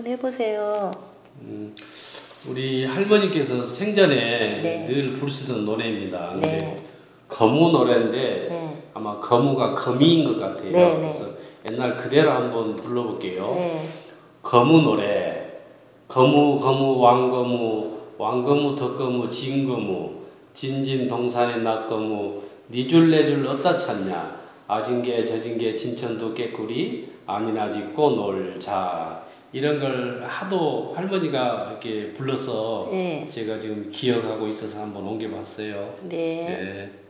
한번 해보세요. 우리 할머니께서 생전에 네. 늘 부르시던 노래입니다. 네. 근데 거무 노래인데 네. 아마 거무가 거미인 것 같아요. 네, 네. 그래서 옛날 그대로 한번 불러볼게요. 네. 거무 노래. 거무 거무 왕거무 왕거무 덕거무 진거무 진진 동산의 낙거무 니줄 내줄 어디다 찾냐 아진개 저진개 진천도 깨꾸리 아니나 짓고 놀자 이런 걸 하도 할머니가 이렇게 불러서 네. 제가 지금 기억하고 있어서 한번 옮겨봤어요. 네. 네.